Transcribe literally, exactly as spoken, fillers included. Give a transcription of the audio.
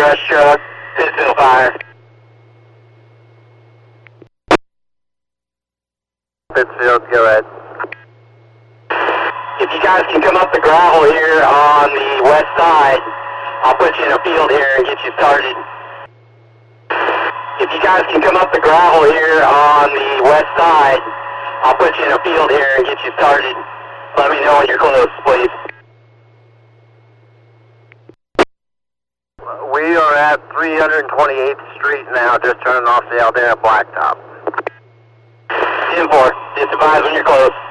brush truck, Pittsfield Fire. Pittsfield, go ahead. If you guys can come up the gravel here on the west side, I'll put you in a field here and get you started. If you guys can come up the gravel here on the west side, I'll put you in a field here and get you started. Let me know when you're close, please. We are at three hundred twenty-eighth Street now, just turning off the Aldana Blacktop. ten four, just advise when you're close.